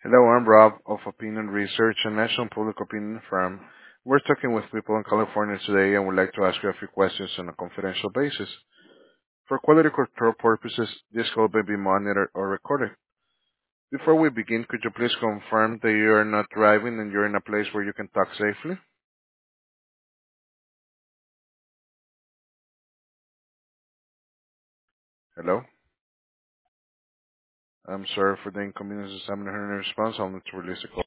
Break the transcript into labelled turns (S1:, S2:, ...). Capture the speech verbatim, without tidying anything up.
S1: Hello, I'm Rob of Opinion Research, a national public opinion firm. We're talking with people in California today and would like to ask you a few questions on a confidential basis. For quality control purposes, this call may be monitored or recorded. Before we begin, could you please confirm that you are not driving and you're in a place where you can talk safely? Hello? I'm sorry for the inconvenience. I'm not hearing a response. I'll need to release the call.